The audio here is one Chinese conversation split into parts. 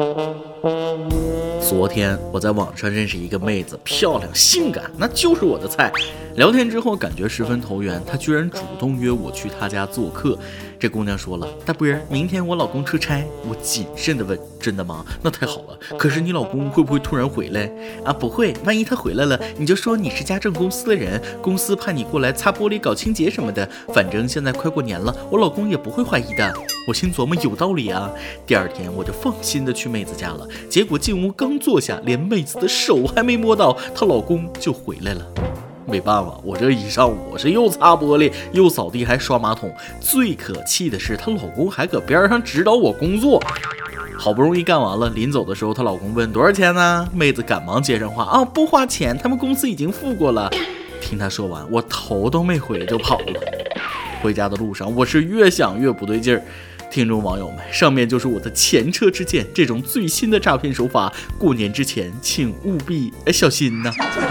昨天我在网上认识一个妹子，漂亮性感，那就是我的菜。聊天之后感觉十分投缘，她居然主动约我去她家做客。这姑娘说了，大波儿，明天我老公出差。我谨慎地问，真的吗？那太好了。可是你老公会不会突然回来啊？不会，万一他回来了，你就说你是家政公司的人，公司派你过来擦玻璃搞清洁什么的，反正现在快过年了，我老公也不会怀疑的。我心琢磨有道理啊。第二天我就放心的去妹子家了，结果进屋刚坐下，连妹子的手还没摸到，她老公就回来了。没办法，我这一上午我是又擦玻璃又扫地还刷马桶，最可气的是她老公还搁边上指导我工作。好不容易干完了，临走的时候她老公问多少钱呢？妹子赶忙接上话啊，不花钱，他们公司已经付过了。听她说完，我头都没回就跑了。回家的路上我是越想越不对劲儿。听众网友们，上面就是我的前车之鉴，这种最新的诈骗手法，过年之前请务必小心呐。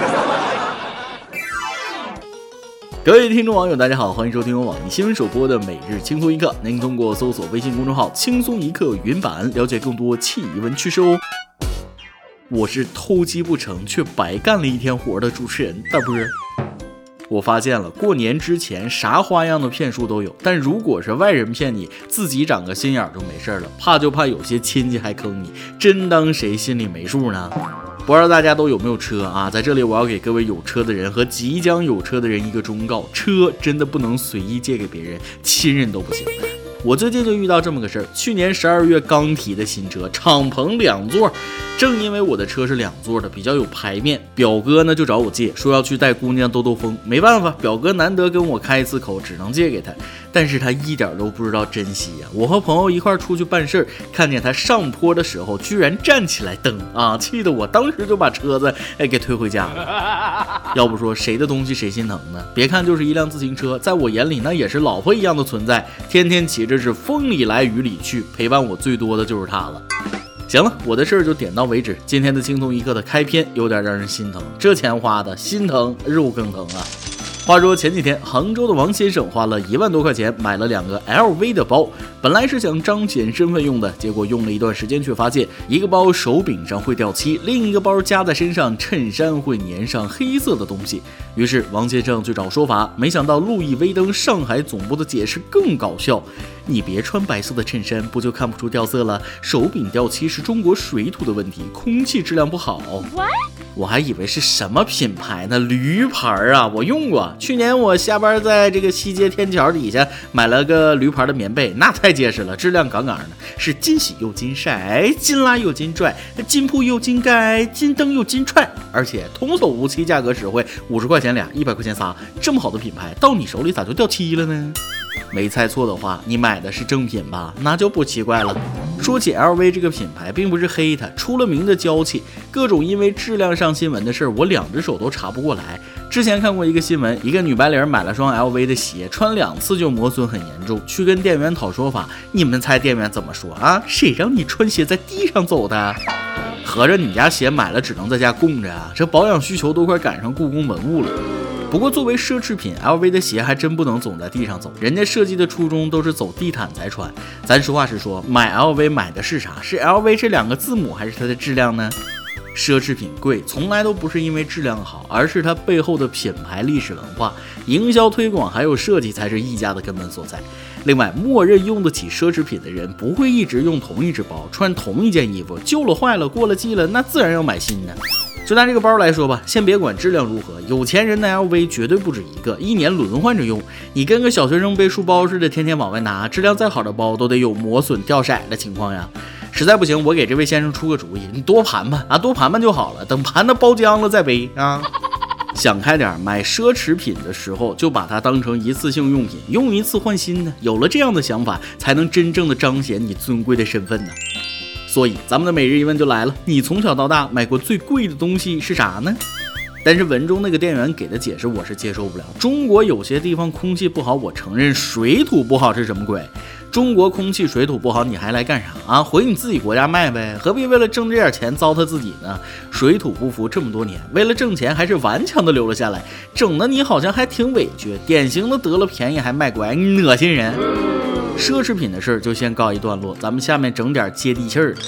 各位听众网友大家好，欢迎收听由网易新闻首播的每日轻松一刻，您通过搜索微信公众号轻松一刻云版了解更多奇闻趣事哦。我是偷鸡不成却白干了一天活的主持人大波。我发现了，过年之前啥花样的骗术都有，但如果是外人骗你，自己长个心眼就没事了，怕就怕有些亲戚还坑你，真当谁心里没数呢？不知道大家都有没有车啊？在这里我要给各位有车的人和即将有车的人一个忠告，车真的不能随意借给别人，亲人都不行。我最近就遇到这么个事儿，去年12月刚提的新车，敞篷2座，正因为我的车是2座的，比较有排面，表哥呢就找我借，说要去带姑娘兜兜风。没办法，表哥难得跟我开一次口，只能借给他，但是他一点都不知道珍惜呀。我和朋友一块出去办事，看见他上坡的时候居然站起来蹬啊，气得我当时就把车子给推回家了。要不说谁的东西谁心疼呢？别看就是一辆自行车，在我眼里那也是老婆一样的存在，天天骑着是风里来雨里去，陪伴我最多的就是他了。行了，我的事儿就点到为止。今天的轻松一刻的开篇有点让人心疼，这钱花的心疼肉更疼啊。话说前几天，杭州的王先生花了1万多块钱买了2个 LV 的包，本来是想彰显身份用的，结果用了一段时间却发现，一个包手柄上会掉漆，另一个包夹在身上，衬衫会粘上黑色的东西。于是王先生去找说法，没想到路易威登上海总部的解释更搞笑，你别穿白色的衬衫，不就看不出掉色了？手柄掉漆是中国水土的问题，空气质量不好。我还以为是什么品牌呢？驴牌啊，我用过。去年我下班在这个西街天桥底下买了个驴牌的棉被，那太结实了，质量杠杠的，是金洗又金晒，金拉又金拽，金铺又金盖，金灯又金踹，而且童叟无欺，价格实惠，50块钱俩，100块钱仨，这么好的品牌到你手里咋就掉漆了呢？没猜错的话，你买的是正品吧？那就不奇怪了。说起 LV 这个品牌，并不是黑它，出了名的娇气，各种因为质量上新闻的事儿，我2只手都查不过来。之前看过一个新闻，一个女白领买了双 LV 的鞋，穿2次就磨损很严重，去跟店员讨说法。你们猜店员怎么说啊？谁让你穿鞋在地上走的？合着你家鞋买了只能在家供着啊？这保养需求都快赶上故宫文物了。不过作为奢侈品 ，LV 的鞋还真不能总在地上走，人家设计的初衷都是走地毯才穿。咱实话实说，买 LV 买的是啥？是 LV 这2个字母，还是它的质量呢？奢侈品贵从来都不是因为质量好，而是它背后的品牌历史文化、营销推广还有设计才是溢价的根本所在。另外，默认用得起奢侈品的人不会一直用同一只包，穿同一件衣服，旧了坏了过了季了，那自然要买新的。就拿这个包来说吧，先别管质量如何，有钱人的 LV 绝对不止一个，一年轮换着用。你跟个小学生背书包似的，天天往外拿，质量再好的包都得有磨损掉色的情况呀。实在不行，我给这位先生出个主意，你多盘盘啊，多盘盘就好了，等盘的包浆了再背啊。想开点，买奢侈品的时候就把它当成一次性用品，用一次换新的。有了这样的想法，才能真正的彰显你尊贵的身份呢。所以咱们的每日一问就来了，你从小到大买过最贵的东西是啥呢？但是文中那个店员给的解释我是接受不了。中国有些地方空气不好，我承认，水土不好是什么鬼？中国空气水土不好，你还来干啥啊？回你自己国家卖呗，何必为了挣这点钱糟蹋自己呢？水土不服这么多年，为了挣钱还是顽强的留了下来，整的你好像还挺委屈，典型的得了便宜还卖乖，恶心人。奢侈品的事儿就先告一段落，咱们下面整点接地气儿的。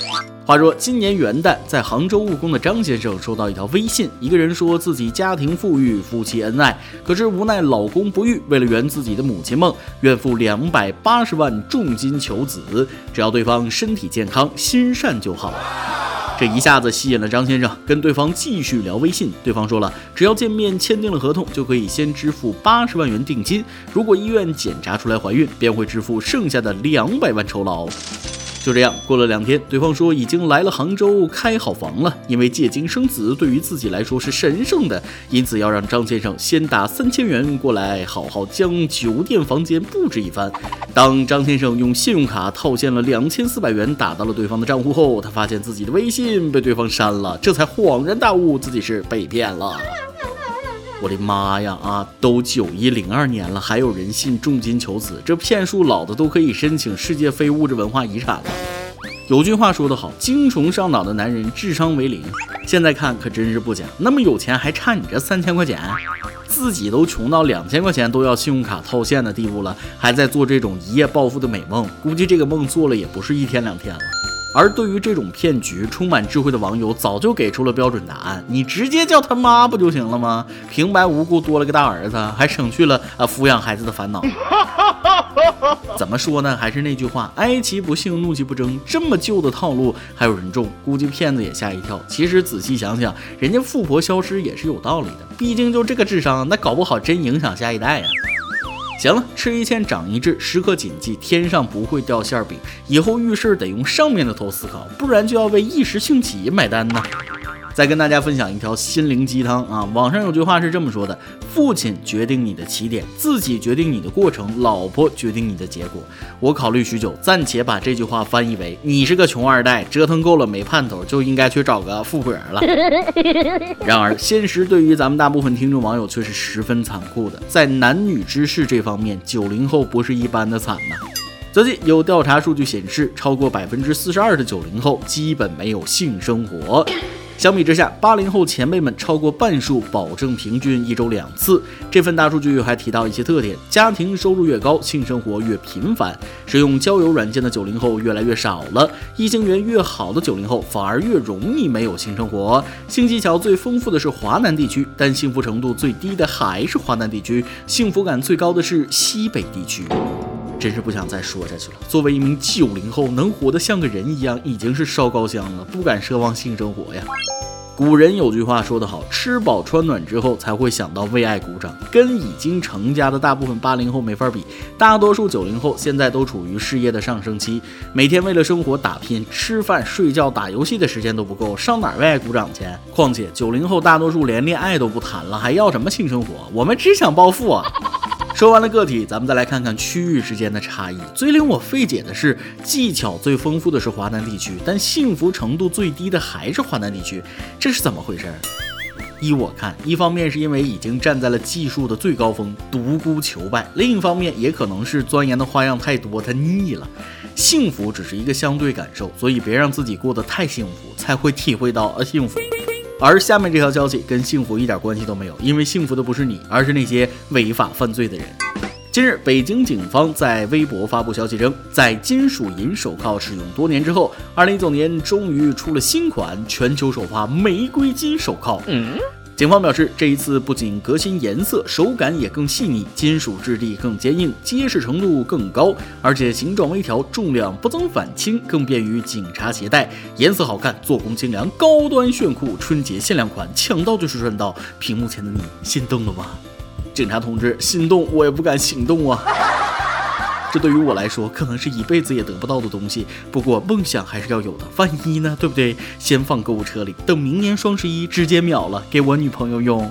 话说今年元旦，在杭州务工的张先生收到一条微信，一个人说自己家庭富裕，夫妻恩爱，可是无奈老公不育，为了圆自己的母亲梦，愿付280万重金求子，只要对方身体健康、心善就好。这一下子吸引了张先生，跟对方继续聊微信。对方说了，只要见面签订了合同，就可以先支付80万元定金，如果医院检查出来怀孕，便会支付剩下的200万酬劳。就这样过了2天，对方说已经来了杭州，开好房了。因为借精生子对于自己来说是神圣的，因此要让张先生先打3000元过来，好好将酒店房间布置一番。当张先生用信用卡套现了2400元打到了对方的账户后，他发现自己的微信被对方删了，这才恍然大悟自己是被骗了。我的妈呀都9102年了，还有人信重金求子，这骗术老的都可以申请世界非物质文化遗产了。有句话说得好，精虫上脑的男人智商为0。现在看可真是不假，那么有钱还差你这3000块钱，自己都穷到2000块钱都要信用卡套现的地步了，还在做这种一夜暴富的美梦，估计这个梦做了也不是1天2天了。而对于这种骗局，充满智慧的网友早就给出了标准答案，你直接叫他妈不就行了吗？平白无故多了个大儿子，还省去了抚养孩子的烦恼。怎么说呢？还是那句话，哀其不幸，怒其不争。这么旧的套路还有人中，估计骗子也吓一跳。其实仔细想想，人家富婆消失也是有道理的，毕竟就这个智商，那搞不好真影响下一代呀。行了，吃一堑长一智，时刻谨记天上不会掉馅饼，以后遇事得用上面的头思考，不然就要为一时兴起买单呢。再跟大家分享一条心灵鸡汤网上有句话是这么说的：父亲决定你的起点，自己决定你的过程，老婆决定你的结果。我考虑许久，暂且把这句话翻译为：你是个穷二代，折腾够了没盼头，就应该去找个富婆了。然而现实对于咱们大部分听众网友却是十分残酷的，在男女之事这方面，90后不是一般的惨呐。最近有调查数据显示，超过42%的90后基本没有性生活。相比之下，80后前辈们超过半数保证平均1周2次。这份大数据还提到一些特点：家庭收入越高，性生活越频繁；使用交友软件的90后越来越少了；异性缘越好的90后反而越容易没有性生活；性技巧最丰富的是华南地区，但幸福程度最低的还是华南地区；幸福感最高的是西北地区。真是不想再说下去了。作为一名90后，能活得像个人一样，已经是烧高香了，不敢奢望性生活呀。古人有句话说得好，吃饱穿暖之后才会想到为爱鼓掌，跟已经成家的大部分80后没法比。大多数90后现在都处于事业的上升期，每天为了生活打拼，吃饭睡觉打游戏的时间都不够，上哪儿为爱鼓掌去？况且90后大多数连恋爱都不谈了，还要什么性生活？我们只想暴富啊。说完了个体，咱们再来看看区域之间的差异。最令我费解的是，技巧最丰富的是华南地区，但幸福程度最低的还是华南地区，这是怎么回事？依我看，一方面是因为已经站在了技术的最高峰，独孤求败；另一方面也可能是钻研的花样太多，他腻了。幸福只是一个相对感受，所以别让自己过得太幸福，才会体会到幸福。而下面这条消息跟幸福一点关系都没有，因为幸福的不是你，而是那些违法犯罪的人。近日，北京警方在微博发布消息称，在金属银手铐使用多年之后，2019年终于出了新款全球首发玫瑰金手铐。警方表示，这一次不仅革新颜色，手感也更细腻，金属质地更坚硬，结实程度更高，而且形状微调，重量不增反轻，更便于警察携带。颜色好看，做工精良，高端炫酷，春节限量款，抢到就是赚到。屏幕前的你心动了吗？警察同志，心动我也不敢行动啊。这对于我来说可能是一辈子也得不到的东西，不过梦想还是要有的，万一呢，对不对？先放购物车里，等明年双11直接秒了，给我女朋友用。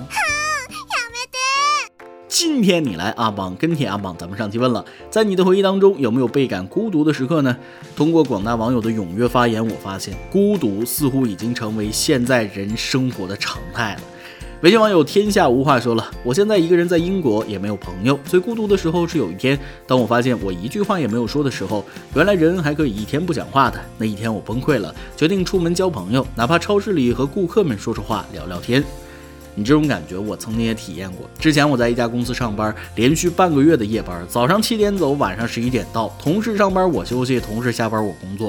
今天你来阿榜跟帖阿榜，咱们上期问了，在你的回忆当中有没有倍感孤独的时刻呢？通过广大网友的踊跃发言，我发现孤独似乎已经成为现在人生活的常态了。微信网友天下无话说了，我现在一个人在英国，也没有朋友，最孤独的时候是有一天，当我发现我一句话也没有说的时候，原来人还可以一天不讲话的。那一天我崩溃了，决定出门交朋友，哪怕超市里和顾客们说说话聊聊天。你这种感觉我曾经也体验过。之前我在一家公司上班，连续半个月的夜班，早上7点走，晚上11点到，同事上班我休息，同事下班我工作。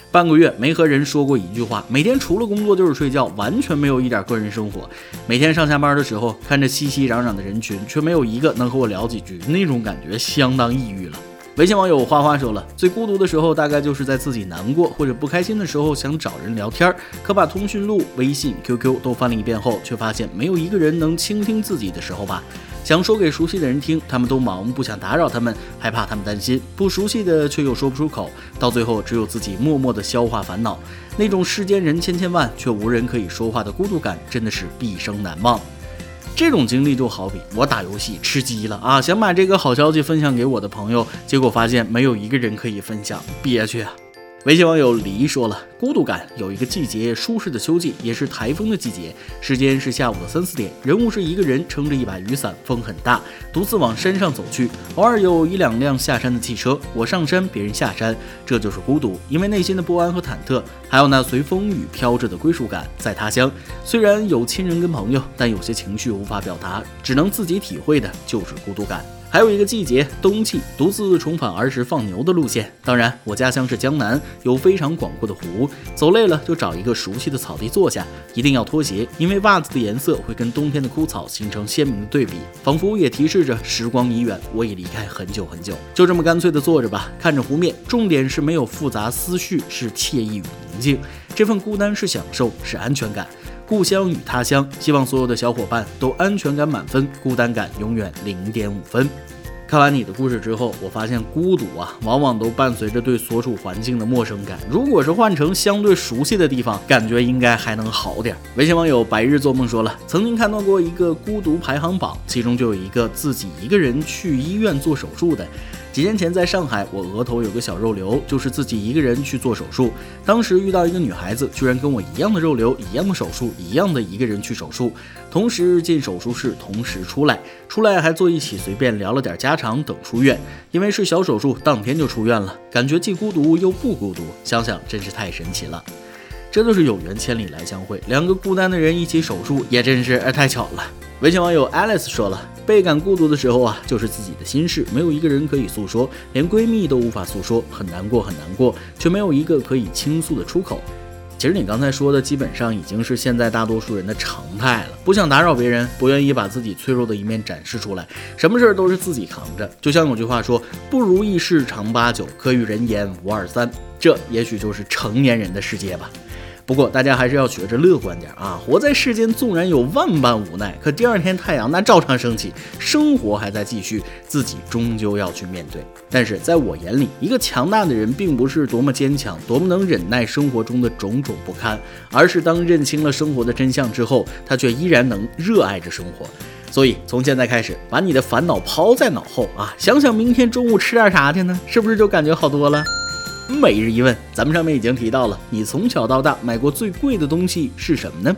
半个月没和人说过一句话，每天除了工作就是睡觉，完全没有一点个人生活。每天上下班的时候，看着熙熙攘攘的人群，却没有一个能和我聊几句，那种感觉相当抑郁了。微信网友花花说了，最孤独的时候大概就是在自己难过或者不开心的时候想找人聊天，可把通讯录、微信、QQ 都翻了一遍后，却发现没有一个人能倾听自己的时候吧。想说给熟悉的人听，他们都忙，不想打扰他们，害怕他们担心；不熟悉的却又说不出口，到最后只有自己默默地消化烦恼。那种世间人千千万，却无人可以说话的孤独感，真的是毕生难忘。这种经历就好比我打游戏吃鸡了啊，想把这个好消息分享给我的朋友，结果发现没有一个人可以分享，憋屈啊。微信网友黎说了，孤独感有一个季节，舒适的秋季，也是台风的季节，时间是下午的3、4点，人物是一个人撑着一把雨伞，风很大，独自往山上走去，偶尔有1、2辆下山的汽车，我上山，别人下山，这就是孤独，因为内心的不安和忐忑，还有那随风雨飘着的归属感。在他乡，虽然有亲人跟朋友，但有些情绪无法表达，只能自己体会的就是孤独感。还有一个季节，冬季，独自重返儿时放牛的路线。当然，我家乡是江南，有非常广阔的湖，走累了就找一个熟悉的草地坐下，一定要脱鞋，因为袜子的颜色会跟冬天的枯草形成鲜明的对比，仿佛也提示着时光已远，我已离开很久很久。就这么干脆的坐着吧，看着湖面，重点是没有复杂思绪，是惬意与宁静。这份孤单是享受，是安全感。故乡与他乡，希望所有的小伙伴都安全感满分，孤单感永远0.5分。看完你的故事之后，我发现孤独啊，往往都伴随着对所处环境的陌生感。如果是换成相对熟悉的地方，感觉应该还能好点。微信网友白日做梦说了，曾经看到过一个孤独排行榜，其中就有一个自己一个人去医院做手术的。几年前在上海，我额头有个小肉瘤，就是自己一个人去做手术。当时遇到一个女孩子，居然跟我一样的肉瘤，一样的手术，一样的一个人去手术，同时进手术室，同时出来还坐一起，随便聊了点家常，等出院。因为是小手术，当天就出院了，感觉既孤独又不孤独，想想真是太神奇了。这就是有缘千里来相会，两个孤单的人一起手术，也真是太巧了。微信网友 Alice 说了，倍感孤独的时候啊，就是自己的心事，没有一个人可以诉说，连闺蜜都无法诉说，很难过，却没有一个可以倾诉的出口。其实你刚才说的基本上已经是现在大多数人的常态了，不想打扰别人，不愿意把自己脆弱的一面展示出来，什么事都是自己扛着。就像有句话说，不如意事常八九，可与人言无二三，这也许就是成年人的世界吧。不过大家还是要学着乐观点啊！活在世间，纵然有万般无奈，可第二天太阳那照常升起，生活还在继续，自己终究要去面对。但是在我眼里，一个强大的人并不是多么坚强，多么能忍耐生活中的种种不堪，而是当认清了生活的真相之后，他却依然能热爱着生活。所以从现在开始，把你的烦恼抛在脑后啊，想想明天中午吃点啥去呢？是不是就感觉好多了？每日一问，咱们上面已经提到了，你从小到大买过最贵的东西是什么呢？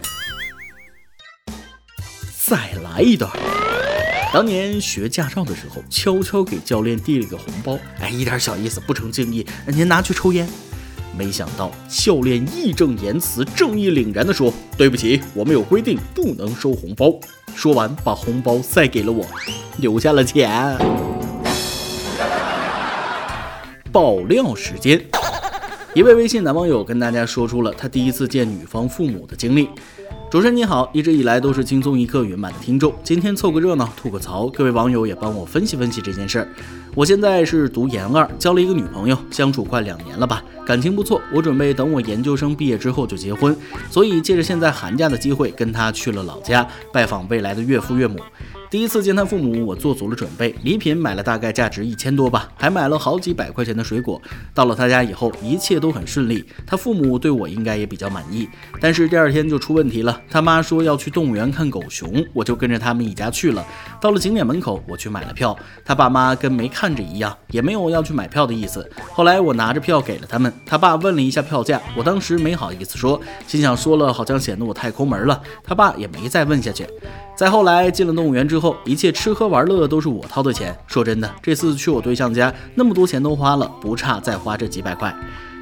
再来一段。当年学驾照的时候，悄悄给教练递了个红包，一点小意思，不成敬意，您拿去抽烟。没想到教练义正言辞、正义凛然地说：“对不起，我们有规定，不能收红包。”说完，把红包塞给了我，留下了钱。爆料时间，一位微信男网友跟大家说出了他第一次见女方父母的经历。主持人你好，一直以来都是轻松一刻原版的听众，今天凑个热闹吐个槽，各位网友也帮我分析分析这件事儿。我现在是读研2，交了一个女朋友，相处快2年了吧，感情不错，我准备等我研究生毕业之后就结婚，所以借着现在寒假的机会，跟她去了老家拜访未来的岳父岳母。第一次见他父母，我做足了准备，礼品买了大概价值1000多吧，还买了好几百块钱的水果。到了他家以后，一切都很顺利，他父母对我应该也比较满意。但是第二天就出问题了，他妈说要去动物园看狗熊，我就跟着他们一家去了。到了景点门口，我去买了票，他爸妈跟没看着一样，也没有要去买票的意思。后来我拿着票给了他们，他爸问了一下票价，我当时没好意思说，心想说了好像显得我太抠门了，他爸也没再问下去。再后来进了动物园之后，一切吃喝玩乐都是我掏的钱。说真的，这次去我对象家，那么多钱都花了，不差再花这几百块。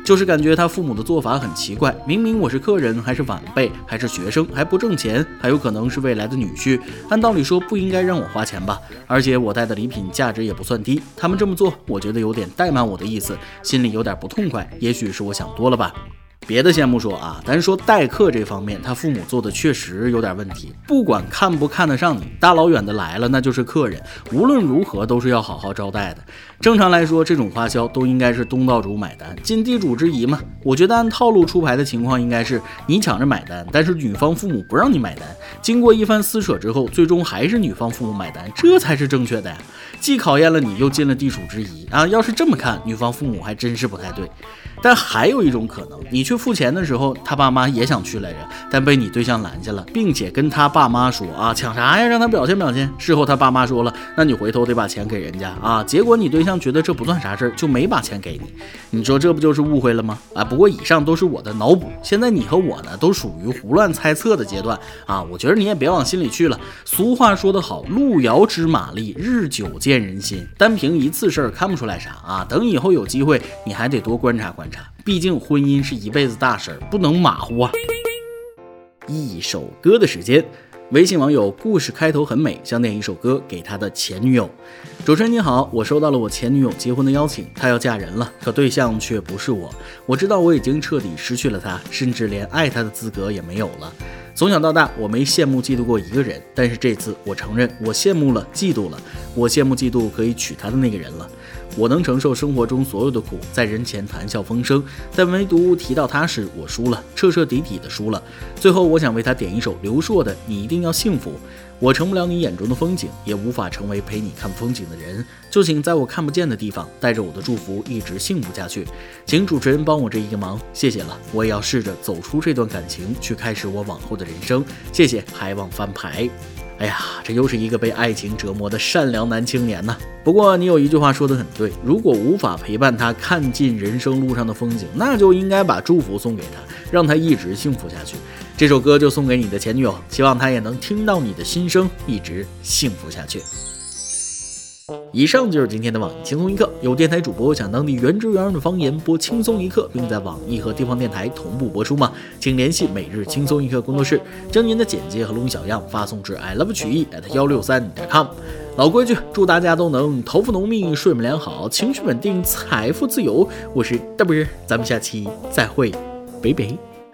就是感觉他父母的做法很奇怪，明明我是客人，还是晚辈，还是学生，还不挣钱，还有可能是未来的女婿，按道理说不应该让我花钱吧？而且我带的礼品价值也不算低，他们这么做，我觉得有点怠慢我的意思，心里有点不痛快，也许是我想多了吧。别的先不说啊，单说待客这方面，他父母做的确实有点问题。不管看不看得上你，大老远的来了那就是客人，无论如何都是要好好招待的。正常来说，这种花销都应该是东道主买单，尽地主之谊嘛。我觉得按套路出牌的情况应该是你抢着买单，但是女方父母不让你买单。经过一番撕扯之后，最终还是女方父母买单，这才是正确的呀。既考验了你，又尽了地主之谊啊！要是这么看，女方父母还真是不太对。但还有一种可能，你去付钱的时候，他爸妈也想去来着，但被你对象拦下了，并且跟他爸妈说啊，抢啥呀，让他表现表现。事后他爸妈说了，那你回头得把钱给人家啊。结果你对象觉得这不算啥事儿，就没把钱给你。你说这不就是误会了吗？啊，不过以上都是我的脑补，现在你和我呢都属于胡乱猜测的阶段啊。我觉得你也别往心里去了。俗话说得好，路遥知马力，日久见人心。单凭一次事儿看不出来啥啊，等以后有机会，你还得多观察观察。毕竟婚姻是一辈子大事儿，不能马虎啊。一首歌的时间，微信网友故事开头很美想点一首歌给他的前女友。主持人你好，我收到了我前女友结婚的邀请，她要嫁人了，可对象却不是我。我知道我已经彻底失去了她，甚至连爱她的资格也没有了。从小到大，我没羡慕嫉妒过一个人，但是这次我承认，我羡慕了，嫉妒了。我羡慕嫉妒可以娶她的那个人了。我能承受生活中所有的苦，在人前谈笑风生，但唯独提到他时，我输了，彻彻底底的输了。最后，我想为他点一首刘硕的《你一定要幸福》。我成不了你眼中的风景，也无法成为陪你看风景的人，就请在我看不见的地方，带着我的祝福一直幸福下去。请主持人帮我这一个忙，谢谢了。我也要试着走出这段感情，去开始我往后的人生。谢谢，还望翻牌。哎呀，这又是一个被爱情折磨的善良男青年呐。不过你有一句话说得很对，如果无法陪伴他看尽人生路上的风景，那就应该把祝福送给他，让他一直幸福下去。这首歌就送给你的前女友，希望她也能听到你的心声，一直幸福下去。以上就是今天的网易轻松一刻，有电台主播讲当地原汁原味的方言播轻松一刻，并在网易和地方电台同步播出吗？请联系每日轻松一刻工作室，将您的简介和录音小样发送至 iLoveChüyi@163.com。老规矩，祝大家都能头发浓密，睡眠良好，情绪稳定，财富自由。我是大波，咱们下期再会，拜拜。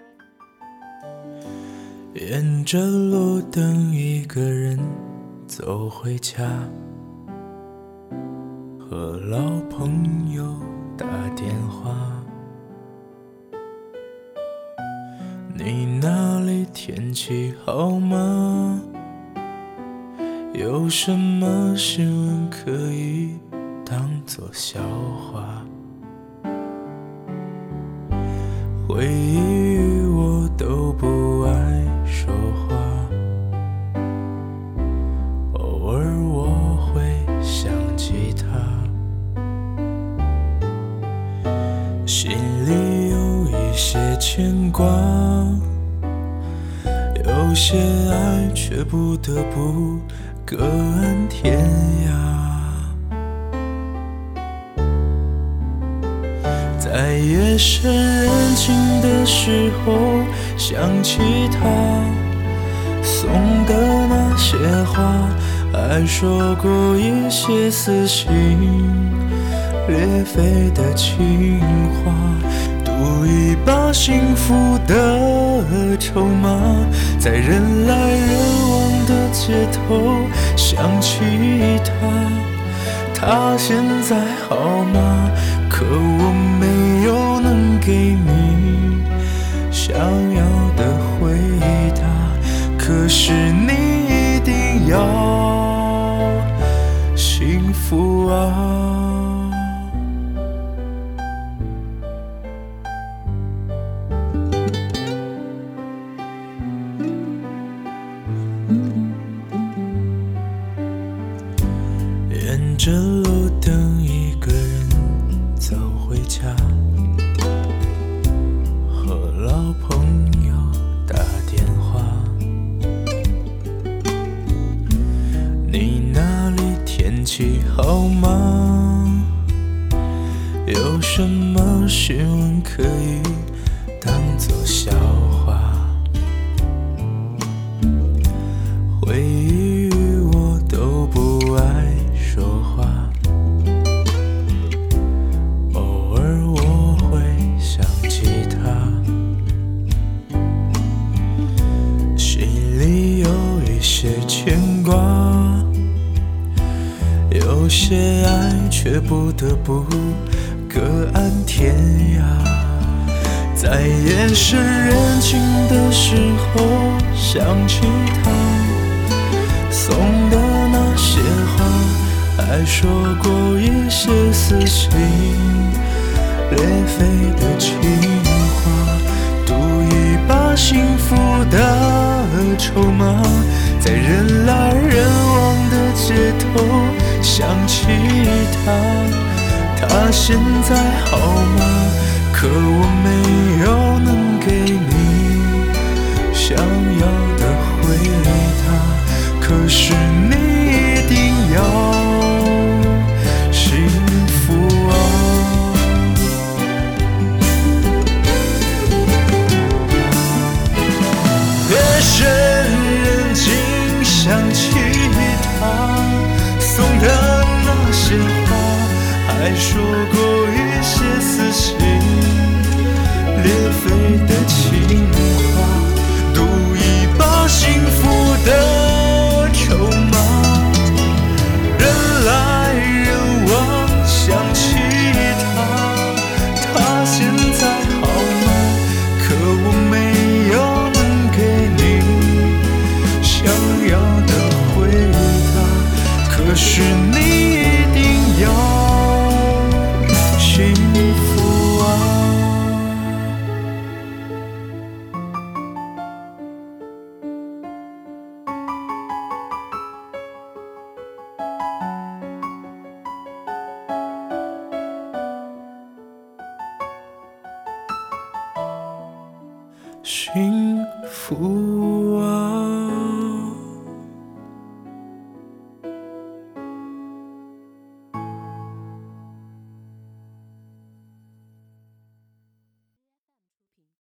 沿着路灯一个人走回家，和老朋友打电话，你那里天气好吗？有什么新闻可以当作笑话？回忆与我都不爱说话，偶尔我会想起他，心里有一些牵挂，有些爱却不得不各安天涯。在夜深人静的时候想起他送的那些话，还说过一些撕心裂肺的情话，赌一把幸福的筹码，在人来人往的街头想起他现在好吗？可我没有能给你想要的回答，可是你一定要幸福啊。沿着路灯一个人走回家，和老朋友打电话，你那里天气好吗？有什么新闻可些爱，却不得不各安天涯。在夜深人静的时候，想起他送的那些话，还说过一些撕心裂肺的情话，赌一把幸福的筹码，在人来人往的街头想起他，他现在好吗？可我没有能给你想要的回答，可是你一定要幸福啊。夜深人静想起他送的那些话，还说过一些撕心裂肺的情话，赌一把幸福的筹码，人来人往想起他，他现在好吗？可我没有能给你想要的回答，可是你一定要幸福啊。幸福